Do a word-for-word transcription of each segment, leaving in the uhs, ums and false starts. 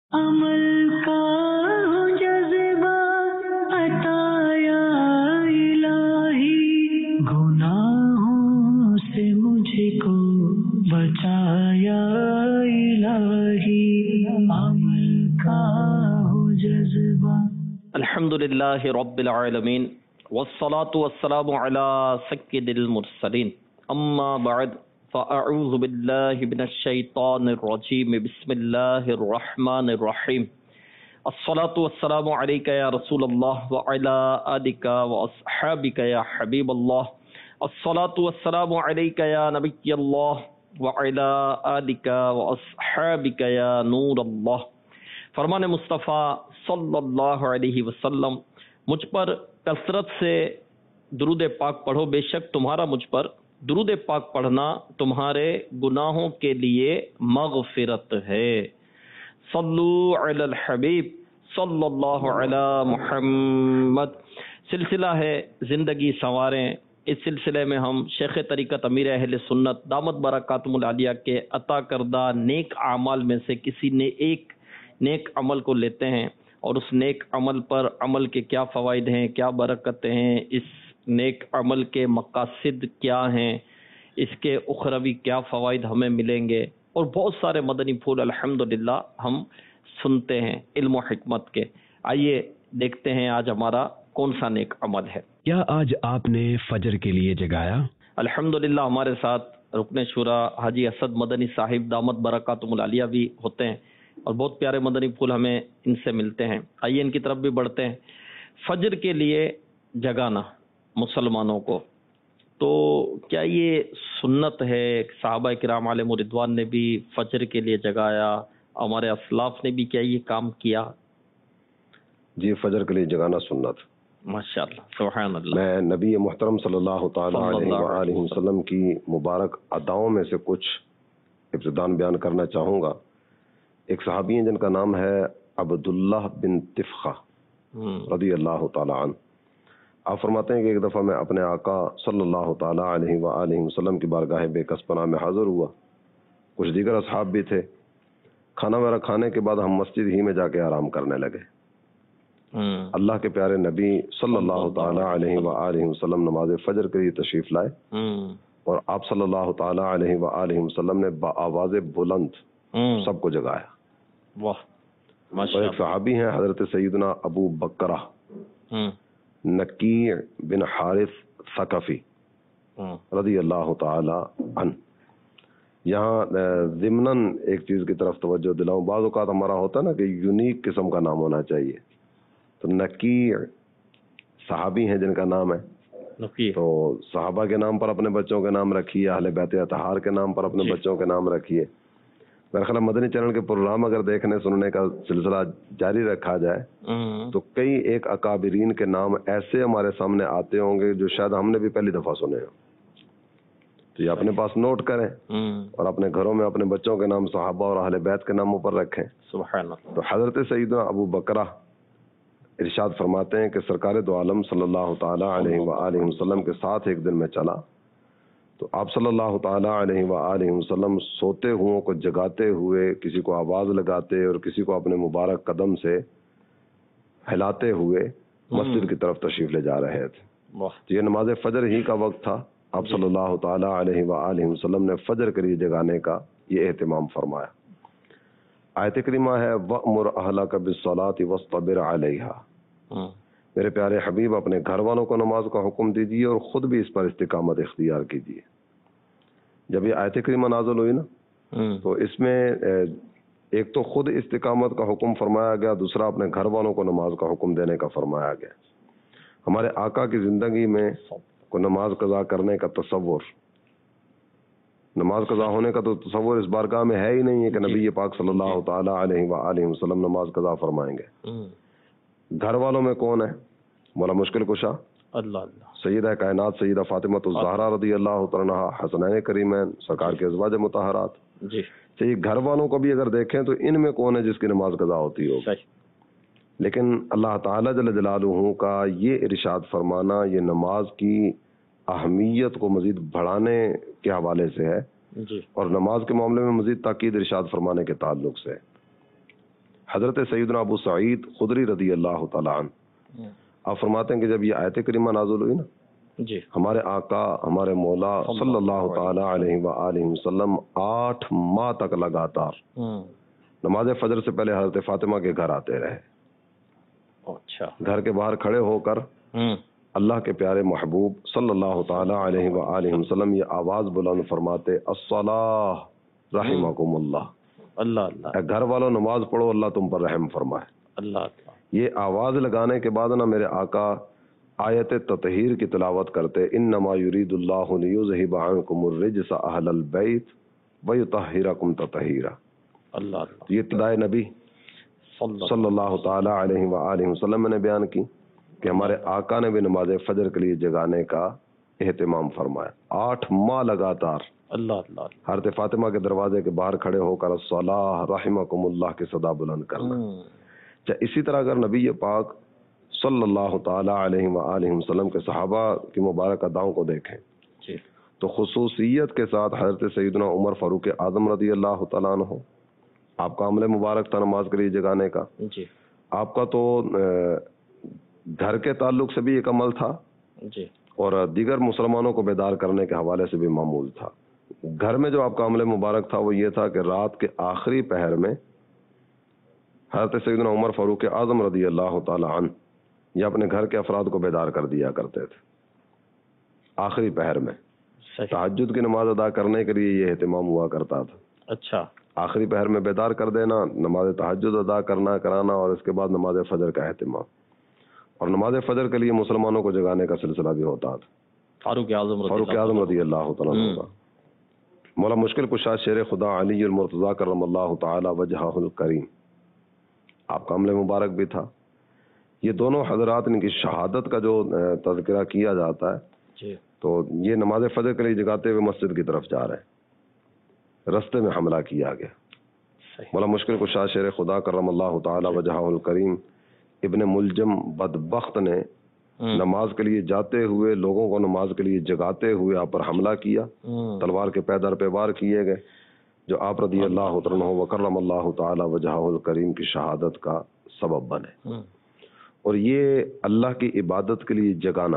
عمل کا جذبہ عطا یا الہی، گناہوں سے مجھ کو بچایا الہی، عمل کا جذبہ۔ الحمدللہ رب العالمین والصلاة والسلام علی سید المرسلین، اما بعد فاعوذ باللہ من الشیطان الرجیم، بسم اللہ الرحمن الرحیم۔ الصلاة والسلام علیک یا رسول اللہ وعلی آلک واصحابک یا حبیب اللہ، الصلاة والسلام علیک یا نبی اللہ وعلی آلک واصحابک یا نور اللہ۔ فرمان مصطفیٰ صلی اللہ علیہ وسلم، مجھ پر کثرت سے درود پاک پڑھو، بے شک تمہارا مجھ پر درود پاک پڑھنا تمہارے گناہوں کے لیے مغفرت ہے۔ صلو علی الحبیب صلی اللہ علی محمد۔ سلسلہ ہے زندگی سنواریں۔ اس سلسلے میں ہم شیخ طریقت امیر اہل سنت دامت برکاتہم العالیہ کے عطا کردہ نیک اعمال میں سے کسی نے ایک نیک عمل کو لیتے ہیں، اور اس نیک عمل پر عمل کے کیا فوائد ہیں، کیا برکتیں ہیں، اس نیک عمل کے مقاصد کیا ہیں، اس کے اخروی کیا فوائد ہمیں ملیں گے، اور بہت سارے مدنی پھول الحمدللہ ہم سنتے ہیں علم و حکمت کے۔ آئیے دیکھتے ہیں آج ہمارا کون سا نیک عمل ہے۔ کیا آج آپ نے فجر کے لیے جگایا؟ الحمدللہ ہمارے ساتھ رکن شورا حاجی اسد مدنی صاحب دامت برکاتہم العالیہ بھی ہوتے ہیں، اور بہت پیارے مدنی پھول ہمیں ان سے ملتے ہیں۔ آئیے ان کی طرف بھی بڑھتے ہیں۔ فجر کے لیے جگانا مسلمانوں کو، تو کیا یہ سنت ہے؟ صحابہ کرام علیہم رضوان نے بھی فجر کے لیے جگایا، ہمارے اسلاف نے بھی کیا یہ کام کیا؟ جی، فجر کے لیے جگانا سنت، ماشاءاللہ، سبحان اللہ۔ میں نبی محترم صلی اللہ تعالی علیہ وآلہ وسلم کی مبارک اداؤں میں سے کچھ ابتداً بیان کرنا چاہوں گا۔ ایک صحابی ہیں جن کا نام ہے عبداللہ بن طفخہ رضی اللہ تعالی عنہ۔ آپ فرماتے ہیں کہ ایک دفعہ میں اپنے آقا صلی اللہ تعالی علیہ وآلہ وسلم کی بارگاہ بے کس پناہ میں حاضر ہوا۔ کچھ دیگر اصحاب بھی تھے۔ کھانا وغیرہ کھانے کے بعد ہم مسجد ہی میں جا کے آرام کرنے لگے۔ اللہ کے پیارے نبی صلی اللہ تعالی علیہ وآلہ وسلم نماز فجر کے لیے تشریف لائے، اور آپ صلی اللہ تعالی علیہ وآلہ وسلم نے بآواز بلند سب کو جگایا۔ واہ، اور ایک صحابی ہیں حضرت سیدنا ابو بکرہ نکیع بن حارث ثقفی رضی اللہ تعالی عنہ۔ یہاں ضمناً ایک چیز کی طرف توجہ دلاؤں، بعض اوقات ہمارا ہوتا ہے نا کہ یونیک قسم کا نام ہونا چاہیے، تو نکیع صحابی ہیں جن کا نام ہے، تو صحابہ کے نام پر اپنے بچوں کے نام رکھیے، اہل بیت اطہار کے نام پر اپنے بچوں کے نام رکھیے۔ میرا خیال مدنی چینل کے پروگرام اگر دیکھنے سننے کا سلسلہ جاری رکھا جائے تو کئی ایک اکابرین کے نام ایسے ہمارے سامنے آتے ہوں گے جو شاید ہم نے بھی پہلی دفعہ سنے ہوں، تو یہ اپنے پاس نوٹ کریں اور اپنے گھروں میں اپنے بچوں کے نام صحابہ اور اہل بیت کے ناموں پر رکھیں۔ سبحان اللہ۔ تو حضرت سیدنا ابو بکرہ ارشاد فرماتے ہیں کہ سرکار دو عالم صلی اللہ تعالی علیہ وآلہ وسلم کے ساتھ ایک دن میں چلا، تو آپ صلی اللہ تعالی علیہ وآلہ وسلم سوتے ہوں کو جگاتے ہوئے، کسی کو آواز لگاتے اور کسی کو اپنے مبارک قدم سے ہلاتے ہوئے مسجد کی طرف تشریف لے جا رہے تھے۔ یہ نماز فجر ہی کا وقت تھا۔ آپ صلی اللہ تعالی علیہ وآلہ وسلم نے فجر کے لیے جگانے کا یہ اہتمام فرمایا۔ آیت کریمہ ہے وَأْمُرْ أَهْلَكَ بِالصَّلَاةِ وَاصْطَبِرْ عَلَيْهَا۔ میرے پیارے حبیب اپنے گھر والوں کو نماز کا حکم دیجیے اور خود بھی اس پر استقامت اختیار کیجیے۔ جب یہ آیت کریمہ نازل ہوئی نا تو اس میں ایک تو خود استقامت کا حکم فرمایا گیا، دوسرا اپنے گھر والوں کو نماز کا حکم دینے کا فرمایا گیا۔ ہمارے آقا کی زندگی میں کو نماز قضا کرنے کا تصور، نماز قضا ہونے کا تو تصور اس بارگاہ میں ہے ہی نہیں ہے کہ نبی پاک صلی اللہ تعالی علیہ وآلہ وسلم نماز قضا فرمائیں گے۔ گھر والوں میں کون ہے؟ مولا مشکل کشا اللہ اللہ، سیدہ کائنات سیدہ فاطمہ الزہرا رضی اللہ تعالی عنہا، حسنین کریمین سرکار کے ازواج مطہرات۔ جی، چاہیے گھر والوں کو بھی اگر دیکھیں تو ان میں کون ہے جس کی نماز قضا ہوتی ہو؟ لیکن اللہ تعالیٰ جل جلالہ کا یہ ارشاد فرمانا یہ نماز کی اہمیت کو مزید بڑھانے کے حوالے سے ہے، جی، اور نماز کے معاملے میں مزید تاکید ارشاد فرمانے کے تعلق سے۔ حضرت سیدنا ابو سعید خدری رضی اللہ تعالیٰ عنہ آپ فرماتے ہیں کہ جب یہ آیت کریمہ نازل ہوئی نا جی ہمارے آقا ہمارے مولا صلی اللہ تعالیٰ علیہ وآلہ وسلم آٹھ ماہ تک لگاتار نماز فجر سے پہلے حضرت فاطمہ کے گھر آتے رہے. اچھا. گھر کے باہر کھڑے ہو کر اللہ کے پیارے محبوب صلی اللہ تعالیٰ علیہ وآلہ وسلم یہ آواز بلند فرماتے الصلاۃ رحمکم اللہ. اللہ اللہ. اے گھر والوں نماز پڑھو اللہ تم پر رحم فرمائے. اللہ اللہ. یہ آواز لگانے کے بعد نا میرے آقا آیت تطہیر کی تلاوت کرتے انما یرید اللہ لیذہب عنکم الرجس اہل البیت ویطہرکم تطہیرا. اللہ اللہ. یہ ابتدائے نبی صلی اللہ تعالیٰ علیہ وآلہ وسلم نے بیان کی کہ ہمارے آقا نے بھی نماز فجر کے لیے جگانے کا اہتمام فرمایا. آٹھ ماہ لگاتار اللہ اللہ. حضرت فاطمہ کے دروازے کے باہر کھڑے ہو کر الصلاۃ رحمکم اللہ کی صدا بلند کرنا. اسی طرح اگر نبی پاک صلی اللہ تعالیٰ علیہ وآلہ وسلم کے صحابہ کی مبارک اداؤں کو دیکھیں جی تو خصوصیت کے ساتھ حضرت سیدنا عمر فاروق اعظم رضی اللہ تعالیٰ عنہ آپ کا عمل مبارک تھا نماز کے لیے جگانے کا. جی آپ کا تو گھر کے تعلق سے بھی ایک عمل تھا جی اور دیگر مسلمانوں کو بیدار کرنے کے حوالے سے بھی معمول تھا. گھر میں جو آپ کا عمل مبارک تھا وہ یہ تھا کہ رات کے آخری پہر میں حضرت سیدنا عمر فاروق اعظم رضی اللہ تعالی عنہ یہ اپنے گھر کے افراد کو بیدار کر دیا کرتے تھے آخری پہر میں. تہجد کی نماز ادا کرنے کے لیے یہ اہتمام ہوا کرتا تھا. اچھا. آخری پہر میں بیدار کر دینا, نماز تہجد ادا کرنا کرانا اور اس کے بعد نماز فجر کا اہتمام. اور نماز فجر کے لیے مسلمانوں کو جگانے کا سلسلہ بھی ہوتا تھا. فاروق اعظم فاروق اعظم رضی اللہ تعالیٰ عنہ. مولا مشکل کشا شیر خدا علی المرتضیٰ کرم اللہ تعالی وجہہ الکریم آپ کا عمل مبارک بھی تھا. یہ دونوں حضرات ان کی شہادت کا جو تذکرہ کیا جاتا ہے جی تو یہ نماز فجر کے لیے جگاتے ہوئے مسجد کی طرف جا رہے ہیں, رستے میں حملہ کیا گیا. مولا مشکل کشا شیر خدا کرم اللہ تعالی وجہہ الکریم ابن ملجم بدبخت نے نماز کے لیے جاتے ہوئے لوگوں کو نماز کے لیے جگاتے ہوئے آپ پر حملہ کیا. تلوار کے پے در پہ وار کیے گئے جو آپ رضی اللہ عنہ وکرم اللہ تعالی وجہہ الکریم کی شہادت کا سبب بنے. اور یہ اللہ کی عبادت کے لیے جگانا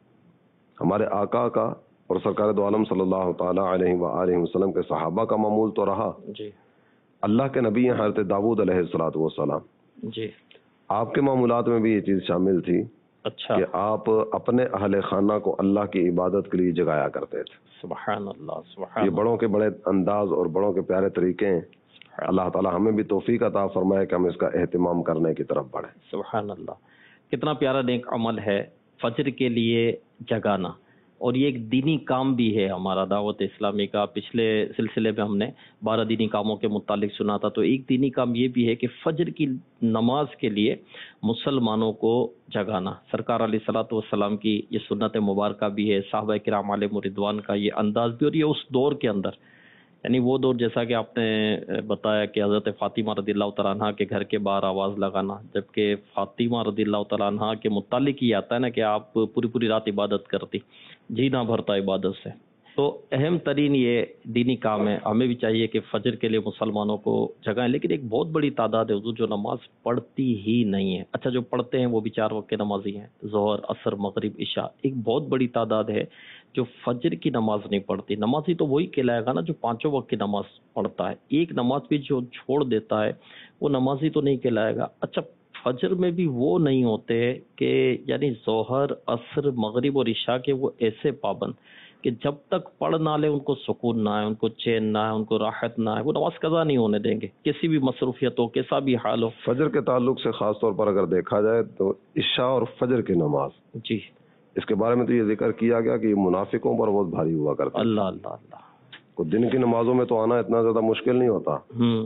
ہمارے آقا کا اور سرکار دو عالم صلی اللہ تعالی علیہ وآلہ وسلم کے صحابہ کا معمول تو رہا. جی اللہ کے نبی حضرت داؤد علیہ الصلوۃ والسلام جی آپ کے معمولات میں بھی یہ چیز شامل تھی. اچھا. کہ آپ اپنے اہل خانہ کو اللہ کی عبادت کے لیے جگایا کرتے تھے. سبحان اللہ سبحان یہ بڑوں کے بڑے انداز اور بڑوں کے پیارے طریقے ہیں. اللہ تعالی ہمیں بھی توفیق عطا فرمائے کہ ہم اس کا اہتمام کرنے کی طرف بڑھیں. سبحان اللہ. کتنا پیارا نیک عمل ہے فجر کے لیے جگانا, اور یہ ایک دینی کام بھی ہے ہمارا دعوت اسلامی کا. پچھلے سلسلے میں ہم نے بارہ دینی کاموں کے متعلق سنا تھا, تو ایک دینی کام یہ بھی ہے کہ فجر کی نماز کے لیے مسلمانوں کو جگانا. سرکار علیہ الصلوۃ والسلام کی یہ سنت مبارکہ بھی ہے, صحابہ کرام علیہم رضوان کا یہ انداز بھی, اور یہ اس دور کے اندر یعنی وہ دور جیسا کہ آپ نے بتایا کہ حضرت فاطمہ رضی اللہ تعالیٰ عنہ کے گھر کے باہر آواز لگانا, جبکہ فاطمہ رضی اللہ تعالیٰ عنہ کے متعلق یہ آتا ہے نا کہ آپ پوری پوری رات عبادت کرتی, جی نہ بھرتا عبادت سے. تو اہم ترین یہ دینی کام ہے. ہمیں بھی چاہیے کہ فجر کے لیے مسلمانوں کو جگائیں, لیکن ایک بہت بڑی تعداد ہے حضور جو نماز پڑھتی ہی نہیں ہے. اچھا جو پڑھتے ہیں وہ بھی چار وقت کے نمازی ہیں, ظہر عصر مغرب عشاء. ایک بہت بڑی تعداد ہے جو فجر کی نماز نہیں پڑھتی. نمازی تو وہی کہلائے گا نا جو پانچوں وقت کی نماز پڑھتا ہے. ایک نماز بھی جو چھوڑ دیتا ہے وہ نمازی تو نہیں کہلائے گا. اچھا فجر میں بھی وہ نہیں ہوتے کہ یعنی ظہر عصر مغرب اور عشاء کے وہ ایسے پابند کہ جب تک پڑھ نہ لے ان کو سکون نہ آئے, ان کو چین نہ آئے, ان کو راحت نہ آئے, وہ نماز قضا نہیں ہونے دیں گے کسی بھی مصروفیت ہو, کیسا بھی حال ہو. فجر کے تعلق سے خاص طور پر اگر دیکھا جائے تو عشاء اور فجر کی نماز جی اس کے بارے میں تو یہ ذکر کیا گیا کہ یہ منافقوں پر بہت بھاری ہوا کرتا ہے. اللہ اللہ اللہ. کو دن کی نمازوں میں تو آنا اتنا زیادہ مشکل نہیں ہوتا,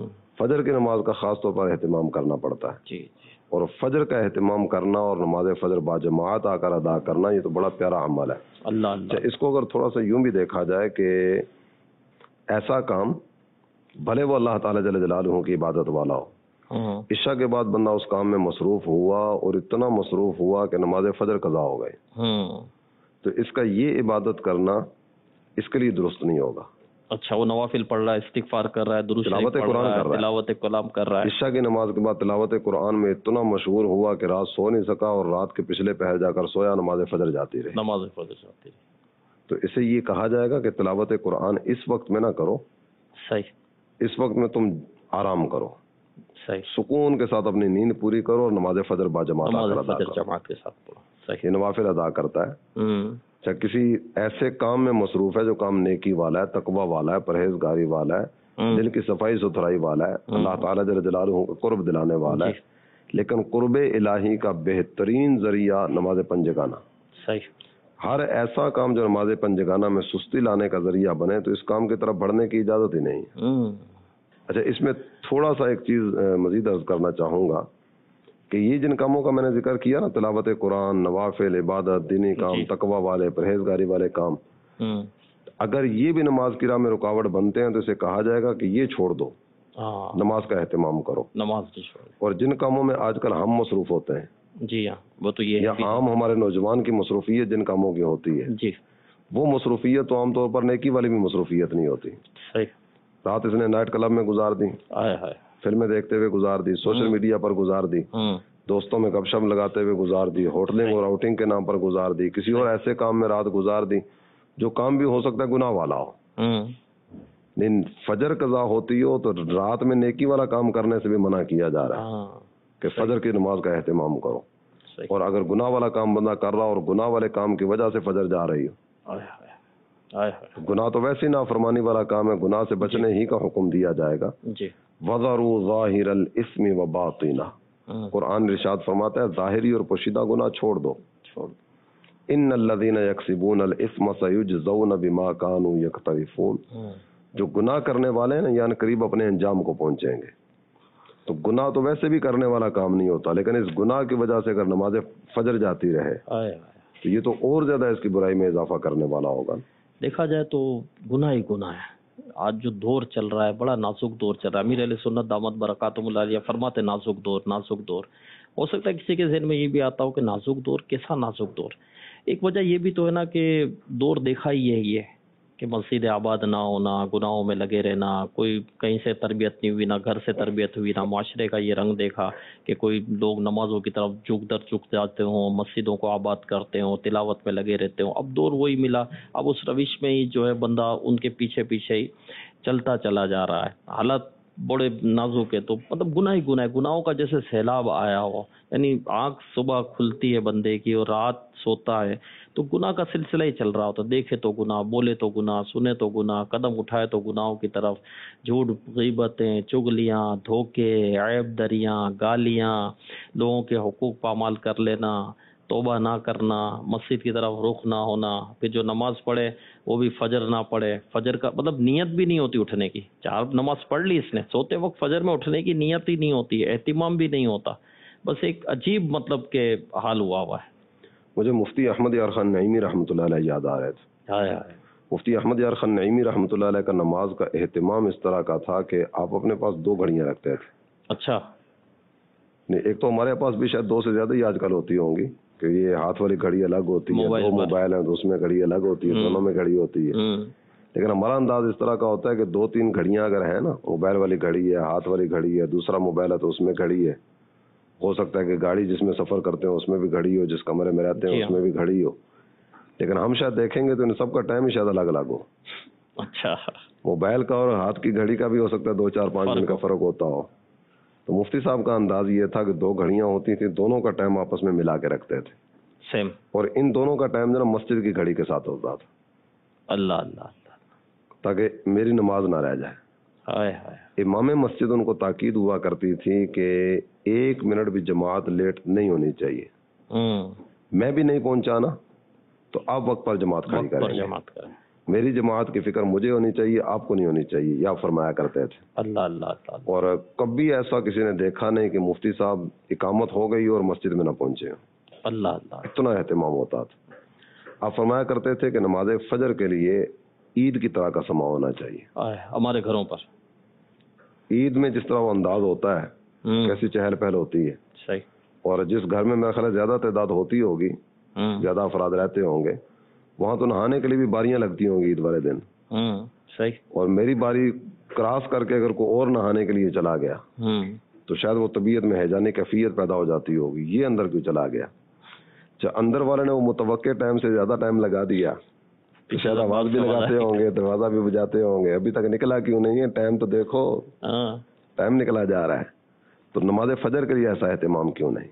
فجر کی نماز کا خاص طور پر اہتمام کرنا پڑتا ہے. جی اور فجر کا اہتمام کرنا اور نماز فجر باجماعت آ کر ادا کرنا یہ تو بڑا پیارا عمل ہے. اللہ اللہ. اس کو اگر تھوڑا سا یوں بھی دیکھا جائے کہ ایسا کام بھلے وہ اللہ تعالی جل جلالہ کی عبادت والا ہو, عشاء کے بعد بندہ اس کام میں مصروف ہوا اور اتنا مصروف ہوا کہ نماز فجر قضا ہو گئے, تو اس کا یہ عبادت کرنا اس کے لیے درست نہیں ہوگا. اچھا وہ نوافل پڑھ رہا ہے, استغفار کر رہا ہے, درود شریف تلاوت پڑھ قرآن رہا کر ہے, رہا ہے. تلاوت کلام کر رہا ہے. عشاء کی نماز کے بعد تلاوت قرآن میں اتنا مشہور ہوا کہ رات سو نہیں سکا اور رات کے پچھلے پہر جا کر سویا, نماز فجر جاتی رہی. نماز فجر جاتی رہی. تو اسے یہ کہا جائے گا کہ تلاوت قرآن اس وقت میں نہ کرو, صحیح, اس وقت میں تم آرام کرو, صحیح, سکون کے ساتھ اپنی نیند پوری کرو اور نماز فجر با جماعت نماز ادا فجر کرو. جماعت کے ساتھ پڑھو. صحیح. یہ نوافل ادا کرتا ہے. ہوں, چاہے کسی ایسے کام میں مصروف ہے جو کام نیکی والا ہے, تقوی والا ہے, پرہیزگاری والا ہے, دل کی صفائی ستھرائی والا ہے, اللہ تعالیٰ جل جلالہ کو قرب دلانے والا ہے, لیکن قرب الہی کا بہترین ذریعہ نماز پنجگانہ. صحیح. ہر ایسا کام جو نماز پنجگانہ میں سستی لانے کا ذریعہ بنے تو اس کام کی طرف بڑھنے کی اجازت ہی نہیں. اچھا, اس میں تھوڑا سا ایک چیز مزید عرض کرنا چاہوں گا کہ یہ جن کاموں کا میں نے ذکر کیا نا, تلاوت قرآن, نوافل, عبادت, دینی کام, تقوی والے, پرہیزگاری والے کام, اگر یہ بھی نماز کی راہ میں رکاوٹ بنتے ہیں تو اسے کہا جائے گا کہ یہ چھوڑ دو, نماز کا اہتمام کرو. نماز اور جن کاموں میں آج کل ہم مصروف ہوتے ہیں, جی ہاں, وہ تو یہ یا عام ہمارے نوجوان کی مصروفیت جن کاموں کی ہوتی ہے, جی, وہ مصروفیت تو عام طور پر نیکی والی بھی مصروفیت نہیں ہوتی. صحیح. رات اس نے نائٹ کلب میں گزار دی, فلمیں دیکھتے ہوئے گزار دی, سوشل میڈیا پر گزار دی, دوستوں میں گپ شپ لگاتے ہوئے گزار دی, ہوٹلنگ اور آؤٹنگ کے نام پر گزار دی, کسی اور ایسے کام میں رات گزار دی جو کام بھی ہو سکتا ہے گناہ والا ہو. لیکن فجر قضا ہوتی ہو تو رات میں نیکی والا کام کرنے سے بھی منع کیا جا رہا ہے کہ فجر کی نماز کا اہتمام کرو. اور اگر گناہ والا کام بندہ کر رہا اور گناہ والے کام کی وجہ سے فجر جا رہی ہو, گناہ تو ویسے ہی نافرمانی والا کام ہے, گناہ سے بچنے ہی کا حکم دیا جائے گا. وَذَرُوا ظَاهِرَ الْإِثْمِ وَبَاطِنَهُ, قرآن ارشاد فرماتا ہے ظاہری اور پوشیدہ گناہ چھوڑ دو. ان الذين يكسبون الاثم سيجزون بما كانوا يقترفون, جو گناہ کرنے والے ہیں نا یعنی قریب اپنے انجام کو پہنچیں گے. تو گناہ تو ویسے بھی کرنے والا کام نہیں ہوتا, لیکن اس گناہ کی وجہ سے اگر نماز فجر جاتی رہے تو یہ تو اور زیادہ اس کی برائی میں اضافہ کرنے والا ہوگا. دیکھا جائے تو گناہ ہی گناہ ہے. آج جو دور چل رہا ہے بڑا نازک دور چل رہا ہے. امیر علیہ سنت دامت برکاتہم اللہ علیہ فرماتے نازک دور, نازک دور. ہو سکتا ہے کسی کے ذہن میں یہ بھی آتا ہو کہ نازک دور, کیسا نازک دور؟ ایک وجہ یہ بھی تو ہے نا کہ دور دیکھا ہی ہے یہ کہ مسجد آباد نہ ہونا, گناہوں میں لگے رہنا, کوئی کہیں سے تربیت نہیں ہوئی, نہ گھر سے تربیت ہوئی, نہ معاشرے کا یہ رنگ دیکھا کہ کوئی لوگ نمازوں کی طرف جھک در جھک جاتے ہوں, مسجدوں کو آباد کرتے ہوں, تلاوت میں لگے رہتے ہوں. اب دور وہی ملا, اب اس روش میں ہی جو ہے بندہ ان کے پیچھے پیچھے ہی چلتا چلا جا رہا ہے. حالات بڑے نازک ہے. تو مطلب گناہ ہی گناہ ہے, گناہوں کا جیسے سیلاب آیا ہو, یعنی آنکھ صبح کھلتی ہے بندے کی اور رات سوتا ہے تو گناہ کا سلسلہ ہی چل رہا ہوتا. دیکھے تو گناہ, بولے تو گناہ, سنے تو گناہ, قدم اٹھائے تو گناہوں کی طرف, جھوٹ, غیبتیں, چگلیاں, دھوکے, عیب دریاں, گالیاں, لوگوں کے حقوق پامال کر لینا, توبہ نہ کرنا, مسجد کی طرف رخ نہ ہونا, پھر جو نماز پڑھے وہ بھی فجر نہ پڑھے, فجر کا مطلب نیت بھی نہیں ہوتی اٹھنے کی. چار نماز پڑھ لی اس نے, سوتے وقت فجر میں اٹھنے کی نیت ہی نہیں ہوتی, اہتمام بھی نہیں ہوتا, بس ایک عجیب مطلب کہ حال ہوا ہوا ہے. مجھے مفتی احمد یار خان نعیمی رحمۃ اللہ علیہ یاد آ رہے تھے. مفتی احمد یار خان نعیمی رحمۃ اللہ علیہ کا نماز کا اہتمام اس طرح کا تھا کہ آپ اپنے پاس دو گھڑیاں رکھتے تھے. اچھا. نہیں, ایک تو ہمارے پاس بھی شاید دو سے زیادہ ہی آج کل ہوتی ہوں گی کہ یہ ہاتھ والی گھڑی الگ ہوتی ہے, دو موبائل ہیں تو اس میں گھڑی الگ ہوتی ہے, دونوں میں گھڑی ہوتی ہے. لیکن ہمارا انداز اس طرح کا ہوتا ہے کہ دو تین گھڑیاں اگر ہیں نا, موبائل والی گھڑی ہے, ہاتھ والی گھڑی ہے, دوسرا موبائل ہے تو اس میں گھڑی ہے, ہو سکتا ہے کہ گاڑی جس میں سفر کرتے ہیں اس میں بھی گھڑی ہو, جس کمرے میں رہتے ہیں اس میں بھی گھڑی ہو. لیکن ہم شاید دیکھیں گے تو ان سب کا ٹائم ہی شاید الگ الگ ہو. اچھا. موبائل کا اور ہاتھ کی گھڑی کا بھی ہو سکتا ہے دو چار پانچ منٹ کا فرق ہوتا ہو. تو مفتی صاحب کا انداز یہ تھا کہ دو گھڑیاں ہوتی تھیں, دونوں کا ٹائم آپس میں ملا کے رکھتے تھے سیم, اور ان دونوں کا ٹائم جو نا مسجد کی گھڑی کے ساتھ ہوتا تھا. اللہ اللہ اللہ, تاکہ میری نماز نہ رہ جائے. ہائے ہائے. امام مسجد ان کو تاکید ہوا کرتی تھی کہ ایک منٹ بھی جماعت لیٹ نہیں ہونی چاہیے. میں بھی نہیں پہنچانا تو آپ وقت پر جماعت کھڑی کریں, میری جماعت کی فکر مجھے ہونی چاہیے, آپ کو نہیں ہونی چاہیے, یا فرمایا کرتے تھے. اللہ اللہ اللہ. اور کبھی ایسا کسی نے دیکھا نہیں کہ مفتی صاحب اقامت ہو گئی اور مسجد میں نہ پہنچے. اللہ اللہ. اتنا اہتمام ہوتا تھا. آپ فرمایا کرتے تھے کہ نماز فجر کے لیے عید کی طرح کا سما ہونا چاہیے. ہمارے گھروں پر عید میں جس طرح وہ انداز ہوتا ہے, کیسی چہل پہل ہوتی ہے. صحیح. اور جس گھر میں میرا خیال زیادہ تعداد ہوتی ہوگی, زیادہ افراد رہتے ہوں گے, وہاں تو نہانے کے لیے بھی باریاں لگتی ہوں گی عید والے دن. صحیح. اور میری باری کراس کر کے اگر کوئی اور نہانے کے لیے چلا گیا ہوں تو شاید وہ طبیعت میں ہیجانی کیفیت پیدا ہو جاتی ہوگی، یہ اندر کیوں چلا گیا؟ جب اندر والے نے وہ متوقع ٹائم سے زیادہ ٹائم لگا دیا تو شاید آواز بھی لگاتے ہوں گے، دروازہ بھی بجاتے ہوں گے، ابھی تک نکلا کیوں نہیں ہے؟ ٹائم تو دیکھو، ہاں ٹائم نکلا جا رہا ہے. تو نماز فجر کے لیے ایسا اہتمام کیوں نہیں؟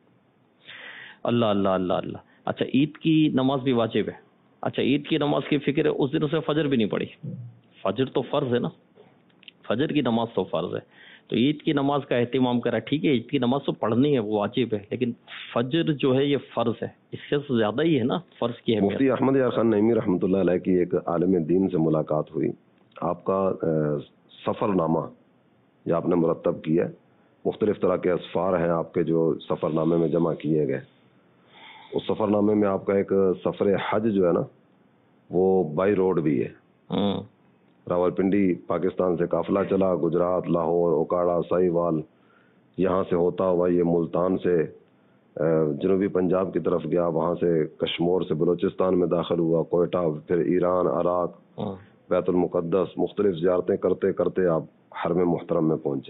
اللہ اللہ اللہ اللہ. اچھا عید کی نماز بھی واجب ہے. اچھا عید کی نماز کی فکر ہے، اس دن اسے فجر بھی نہیں پڑھی. فجر تو فرض ہے نا، فجر کی نماز تو فرض ہے، تو عید کی نماز کا اہتمام کرا. ٹھیک ہے عید کی نماز تو پڑھنی ہے، وہ واجب ہے، لیکن فجر جو ہے یہ فرض ہے، اس سے زیادہ ہی ہے نا فرض کی اہمیت. مفتی احمد یار خان نعیمی رحمۃ اللہ علیہ کی ایک عالم دین سے ملاقات ہوئی. آپ کا سفر نامہ یہ آپ نے مرتب کیا ہے، مختلف طرح کے اسفار ہیں آپ کے جو سفر نامے میں جمع کیے گئے. اس سفر نامے میں آپ کا ایک سفر حج جو ہے نا وہ بائی روڈ بھی ہے. ہوں راول پنڈی پاکستان سے قافلہ چلا، گجرات، لاہور، اوکاڑا، سائی وال، یہاں سے ہوتا ہوا یہ ملتان سے جنوبی پنجاب کی طرف گیا، وہاں سے کشمور سے بلوچستان میں داخل ہوا، کوئٹہ، پھر ایران، عراق، بیت المقدس، مختلف زیارتیں کرتے کرتے آپ حرم محترم میں پہنچے.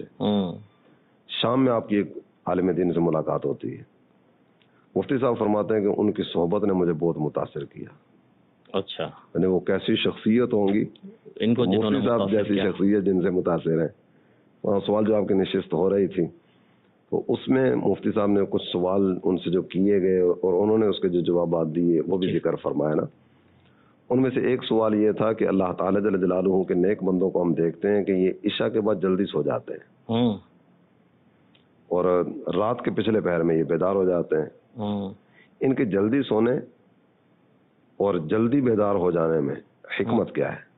شام میں آپ کی ایک عالم دین سے ملاقات ہوتی ہے. مفتی صاحب فرماتے ہیں کہ ان کی صحبت نے مجھے بہت متاثر کیا. اچھا یعنی وہ کیسی شخصیت ہوں گی ان کو جنہوں نے مفتی صاحب متاثر جیسی کیا. شخصیت جن سے متاثر ہیں. وہاں سوال جواب کی نشست ہو رہی تھی تو اس میں مفتی صاحب نے کچھ سوال ان سے جو کیے گئے اور انہوں نے اس کے جو جوابات دیے وہ بھی ذکر فرمایا نا. ان میں سے ایک سوال یہ تھا کہ اللہ تعالی جل جلالہ کے نیک بندوں کو ہم دیکھتے ہیں کہ یہ عشاء کے بعد جلدی سو جاتے ہیں ہوں اور رات کے پچھلے پہر میں یہ بیدار ہو جاتے ہیں. ہوں ان کے جلدی سونے اور جلدی بیدار ہو جانے میں حکمت کیا ہے؟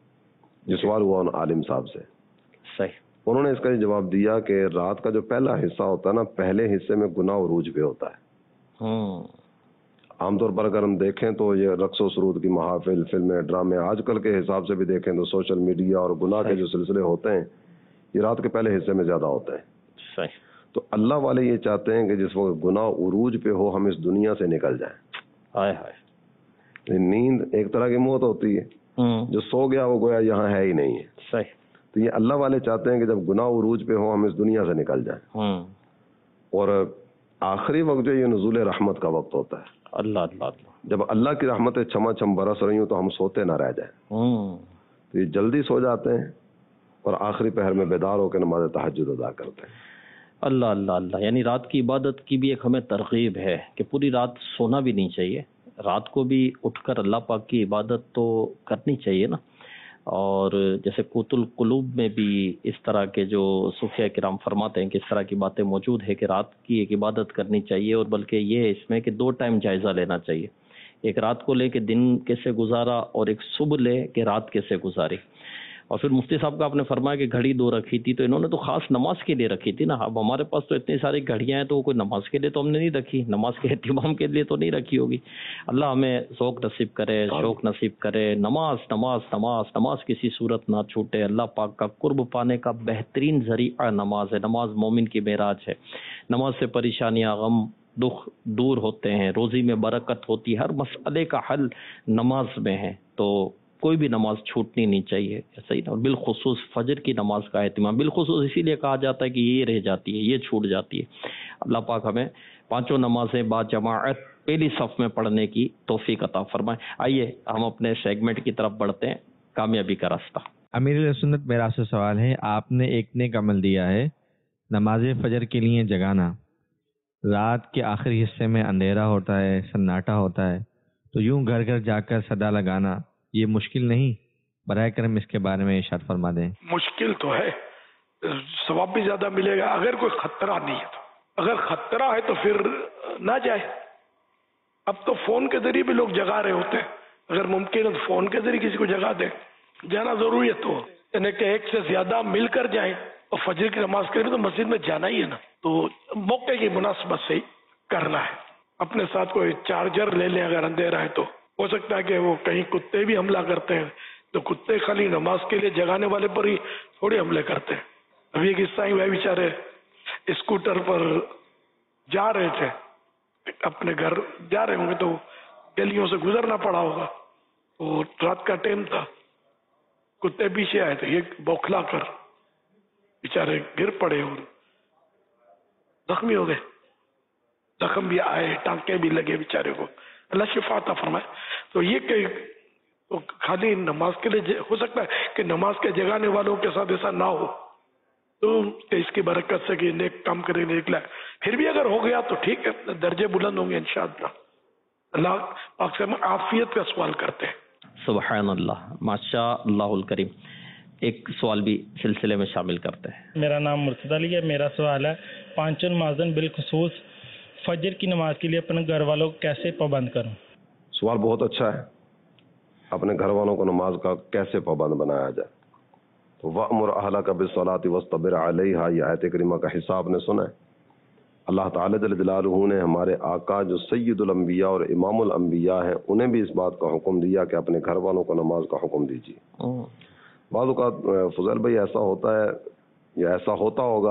یہ سوال ہوا ان عالم صاحب سے. صحیح. انہوں نے اس کا جواب دیا کہ رات کا جو پہلا حصہ ہوتا ہے نا، پہلے حصے میں گناہ عروج پہ ہوتا ہے. ہوں عام طور پر اگر ہم دیکھیں تو یہ رقص و سرود کی محافل، فلمیں، ڈرامے، آج کل کے حساب سے بھی دیکھیں تو سوشل میڈیا اور گناہ کے جو سلسلے ہوتے ہیں یہ رات کے پہلے حصے میں زیادہ ہوتے ہیں. صحیح. تو اللہ والے یہ چاہتے ہیں کہ جس وقت گناہ عروج پہ ہو ہم اس دنیا سے نکل جائیں. ہائے ہائے. نیند ایک طرح کی موت ہوتی ہے، جو سو گیا وہ گویا یہاں ہے ہی نہیں ہے. صحیح. تو یہ اللہ والے چاہتے ہیں کہ جب گناہ عروج پہ ہو ہم اس دنیا سے نکل جائیں. اور آخری وقت جو یہ نزول رحمت کا وقت ہوتا ہے، اللہ اللہ اللہ. جب اللہ کی رحمتیں چھما چھم برس رہی ہوں تو ہم سوتے نہ رہ جائیں. تو یہ جلدی سو جاتے ہیں اور آخری پہر میں بیدار ہو کے نماز تہجد ادا کرتے ہیں. اللہ اللہ اللہ. یعنی رات کی عبادت کی بھی ایک ہمیں ترغیب ہے کہ پوری رات سونا بھی نہیں چاہیے، رات کو بھی اٹھ کر اللہ پاک کی عبادت تو کرنی چاہیے نا. اور جیسے قوت القلوب میں بھی اس طرح کے جو صوفیہ کرام فرماتے ہیں کہ اس طرح کی باتیں موجود ہے کہ رات کی ایک عبادت کرنی چاہیے، اور بلکہ یہ ہے اس میں کہ دو ٹائم جائزہ لینا چاہیے. ایک رات کو لے کے دن کیسے گزارا اور ایک صبح لے کے رات کیسے گزاری. اور پھر مفتی صاحب کا آپ نے فرمایا کہ گھڑی دو رکھی تھی، تو انہوں نے تو خاص نماز کے لیے رکھی تھی نا. اب ہمارے پاس تو اتنی ساری گھڑیاں ہیں تو وہ کوئی نماز کے لیے تو ہم نے نہیں رکھی، نماز کے اہتمام کے لیے تو نہیں رکھی ہوگی. اللہ ہمیں ذوق نصیب کرے، شوق نصیب کرے. نماز نماز نماز نماز کسی صورت نہ چھوٹے. اللہ پاک کا قرب پانے کا بہترین ذریعہ نماز ہے. نماز مومن کی معراج ہے. نماز سے پریشانیاں، غم، دکھ دور ہوتے ہیں، روزی میں برکت ہوتی ہے. ہر مسئلے کا حل نماز میں ہے، تو کوئی بھی نماز چھوٹنی نہیں چاہیے. صحیح نا. اور بالخصوص فجر کی نماز کا اہتمام بالخصوص اسی لیے کہا جاتا ہے کہ یہ رہ جاتی ہے، یہ چھوٹ جاتی ہے. اللہ پاک ہمیں پانچوں نمازیں با جماعت پہلی صف میں پڑھنے کی توفیق عطا فرمائے. آئیے ہم اپنے سیگمنٹ کی طرف بڑھتے ہیں، کامیابی کا راستہ. امیر سنت میرا سے سوال ہے، آپ نے ایک نیک عمل دیا ہے نماز فجر کے لیے جگانا. رات کے آخری حصے میں اندھیرا ہوتا ہے، سناٹا ہوتا ہے، تو یوں گھر گھر جا کر صدا لگانا یہ مشکل نہیں؟ براہ کرم اس کے بارے میں ارشاد فرما دیں. مشکل تو ہے، ثواب بھی زیادہ ملے گا اگر کوئی خطرہ نہیں ہے. تو اگر خطرہ ہے تو پھر نہ جائے. اب تو فون کے ذریعے بھی لوگ جگا رہے ہوتے ہیں، اگر ممکن ہے تو فون کے ذریعے کسی کو جگا دیں. جانا ضروری ہے تو یعنی کہ ایک سے زیادہ مل کر جائیں اور فجر کی نماز کریں تو مسجد میں جانا ہی ہے نا. تو موقع کی مناسبت سے ہی کرنا ہے. اپنے ساتھ کوئی چارجر لے لیں اگر اندھیرا ہے تو. ہو سکتا ہے کہ وہ کہیں کتے بھی حملہ کرتے ہیں، تو کتے خالی نماز کے لیے جگانے والے پر ہی تھوڑی حملے کرتے ہیں. ابھی ایک قصہ ہی وہ بیچارے اسکوٹر پر جا رہے تھے، اپنے گھر جا رہے ہوں گے تو گلیوں سے گزرنا پڑا ہوگا. وہ رات کا ٹائم تھا، कुत्ते पीछे आए तो ये बौखला कर बेचारे गिर पड़े और जख्मी हो गए, जख्म भी आए, टांके भी लगे बेचारे को, अल्लाह शिफा अता फरमाए। तो ये कि तो खाली नमाज के लिए हो सकता है कि नमाज के जगाने वालों के साथ ऐसा ना हो, तो कि इसकी बरकत से कि नेक काम करने निकला, फिर भी अगर हो गया तो ठीक है, दर्जे बुलंद होंगे इंशाअल्लाह। अल्लाह पाक से हम आफियत का सवाल करते हैं। सुबहान अल्लाह, माशा अल्लाहुल करीम। एक सवाल भी सिलसिले में शामिल करते हैं। मेरा नाम मुर्तज़ा अली है। मेरा सवाल है, पांचों नमाज़न बिलखुसूस फजर की नमाज के लिए अपने घर वालों को कैसे पाबंद करूं? सवाल बहुत अच्छा है। अपने घर वालों को नमाज का कैसे पाबंद बनाया जाए? तो वअमुर अहलका बिस्सलाति वस्तबिर अलैहा, ये आयत करीमा का हिस्सा आपने सुना है। अल्लाह ताला जल्ल जलालुहू ने हमारे आका जो सय्यदुल अंबिया और इमामुल अंबिया हैं, उन्हें भी इस बात का हुक्म दिया कि अपने घर वालों को नमाज का हुक्म दीजिए। बाज़ औक़ात फुज़ैल भाई ऐसा होता है या ऐसा होता होगा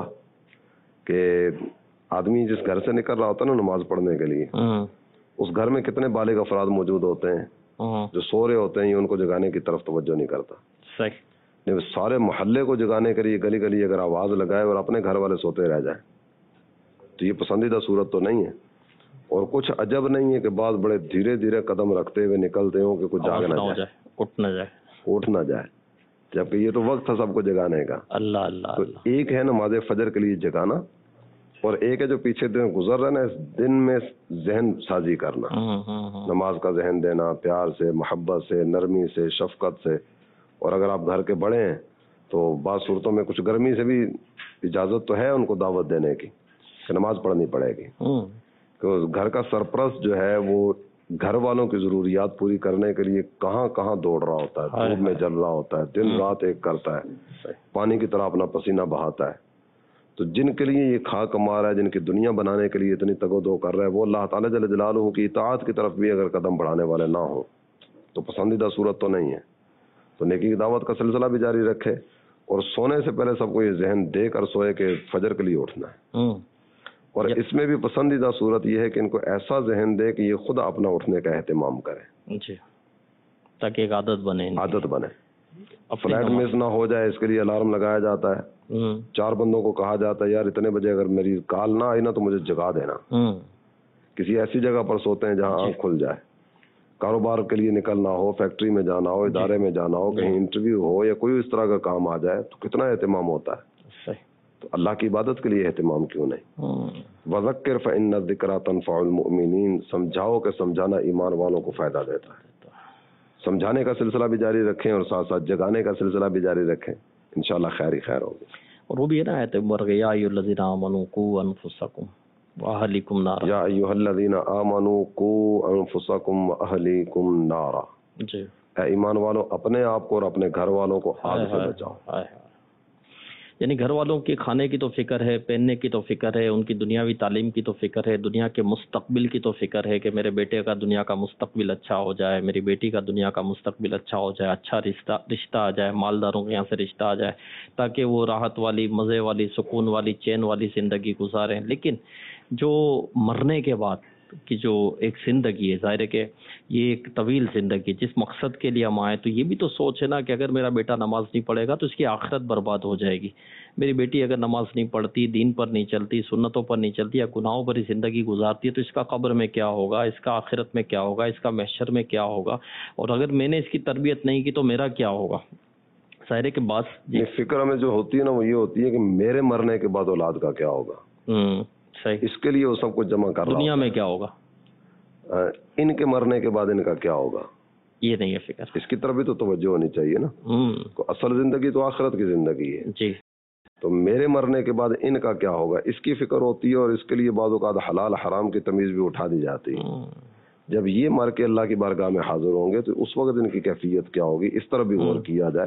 कि आदमी जिस घर से निकल रहा होता है ना नमाज पढ़ने के लिए, उस घर में कितने बालिग अफराद मौजूद होते हैं जो सो रहे होते हैं, ये उनको जगाने की तरफ तवज्जो नहीं करता। सही नहीं, सारे मोहल्ले को जगाने के लिए गली गली अगर आवाज़ लगाए और अपने घर वाले सोते रह जाए तो ये पसंदीदा सूरत तो नहीं है। और कुछ अजब नहीं है कि बात बड़े धीरे धीरे कदम रखते हुए निकलते हो कि कुछ जाग ना जाए, उठ ना जाए उठ ना जाए, जबकि ये तो वक्त था सबको जगाने का। अल्लाह अल्लाह तो एक है नमाज फजर के लिए जगाना, और एक है जो पीछे दिन गुजर रहा है ना, इस दिन में जहन साजी करना, नमाज का जहन देना, प्यार से, मोहब्बत से, नरमी से, शफकत से। और अगर आप घर के बड़े हैं तो बात सूरतों में कुछ गर्मी से भी इजाज़त तो है उनको दावत देने की कि नमाज पढ़नी पड़ेगी। तो घर का सरपरस्त जो है वो घर वालों की ज़रूरियात पूरी करने के लिए कहाँ कहाँ दौड़ रहा होता है, धूप में जल रहा होता है, दिन रात एक करता है, पानी की तरह अपना पसीना बहाता है। तो जिनके लिए ये खा कमा रहा है, जिनकी दुनिया बनाने के लिए इतनी तगोदो कर रहा है, वो अल्लाह ताला जल्ल जलालुहू की इताअत की तरफ भी अगर कदम बढ़ाने वाले ना हो तो पसंदीदा सूरत तो नहीं है। तो नेकी की दावत का सिलसिला भी जारी रखे, और सोने से पहले सबको ये जहन दे कर सोए कि फजर के लिए उठना है। और इसमें भी पसंदीदा सूरत यह है कि इनको ऐसा जहन दे कि ये खुद अपना उठने का एहतमाम करें जी, ताकि एक आदत बने, आदत बने। फ्लाइट मिस ना हो जाए इसके लिए अलार्म लगाया जाता है। चार बंदों को कहा जाता है यार इतने बजे अगर मेरी कॉल ना आई ना तो मुझे जगा देना। किसी ऐसी जगह पर सोते हैं जहां आंख खुल जाए, कारोबार के लिए निकलना हो, फैक्ट्री में जाना हो, इदारे में जाना हो, कहीं इंटरव्यू हो या कोई इस तरह का काम आ जाए तो कितना एहतमाम होता है। तो अल्लाह की इबादत के लिए एहतमाम क्यों नहीं। वज़क्किर फ़इन्न ज़िक्रा तनफ़उल मुमिनीन, समझाओ कि समझाना ईमान वालों को फायदा देता है। समझाने का सिलसिला भी जारी रखें और साथ साथ जगाने का सिलसिला भी जारी रखें, इंशाअल्लाह खैर ही खैर होगी। और वो भी है ना आयत मर या अय्युहल्लज़ीना आमनू कू अनफुसकुम व अहलीकुम नारा, या अय्युहल्लज़ीना आमनू कू अनफुसकुम व अहलीकुम नारा, जी ऐ ईमान वालों अपने आप को और अपने घर वालों को आग से बचाओ। यानी घर वालों के खाने की तो फिक्र है, पहनने की तो फिक्र है, उनकी दुनियावी तालीम की तो फिक्र है, दुनिया के मुस्तकबिल की तो फिक्र है कि मेरे बेटे का दुनिया का मुस्तकबिल अच्छा हो जाए, मेरी बेटी का दुनिया का मुस्तकबिल अच्छा हो जाए, अच्छा रिश्ता रिश्ता आ जाए, मालदारों के यहाँ से रिश्ता आ जाए, ताकि वो राहत वाली, मज़े वाली, सुकून वाली, चैन वाली ज़िंदगी गुजारें। लेकिन जो मरने के बाद की जो एक ज़िंदगी है, ज़ाहिर है कि ये एक तवील ज़िंदगी, जिस मकसद के लिए हम आए, तो ये भी तो सोच है ना कि अगर मेरा बेटा नमाज नहीं पढ़ेगा तो इसकी आखिरत बर्बाद हो जाएगी। मेरी बेटी अगर नमाज नहीं पढ़ती, दीन पर नहीं चलती, सुन्नतों पर नहीं चलती या गुनाहों भरी ज़िंदगी गुजारती है तो इसका कब्र में क्या होगा, इसका आखिरत में क्या होगा, इसका महशर में क्या होगा, और अगर मैंने इसकी तरबियत नहीं की तो मेरा क्या होगा। ज़ाहिर है कि बात ये फिक्र हमें जो होती है ना वो ये होती है कि मेरे मरने के बाद औलाद का क्या होगा। सही, इसके लिए वो सब कुछ जमा कर रहा है। दुनिया में क्या होगा, इनके मरने के बाद इनका क्या होगा, ये नहीं है फिक्र। इसकी तरफ भी तो तवज्जो होनी चाहिए ना। तो असल जिंदगी तो आखिरत की जिंदगी है जी। तो मेरे मरने के बाद इनका क्या होगा, इसकी फिक्र होती है, और इसके लिए बाज़ औक़ात हलाल हराम की तमीज़ भी उठा दी जाती है। जब ये मर के अल्लाह की बारगाह में हाजिर होंगे तो उस वक्त इनकी कैफियत क्या होगी, इस तरफ भी गौर किया जाए